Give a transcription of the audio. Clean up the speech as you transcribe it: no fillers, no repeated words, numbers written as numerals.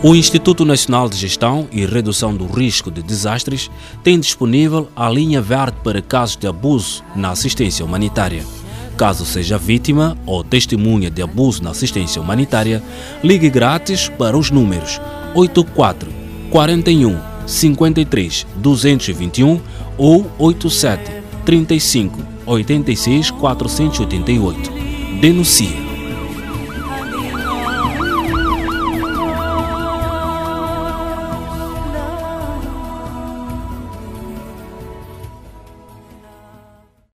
O Instituto Nacional de Gestão e Redução do Risco de Desastres tem disponível a linha verde para casos de abuso na assistência humanitária. Caso seja vítima ou testemunha de abuso na assistência humanitária, ligue grátis para os números 84 41 53 221 ou 87 35 86 488. Denuncie.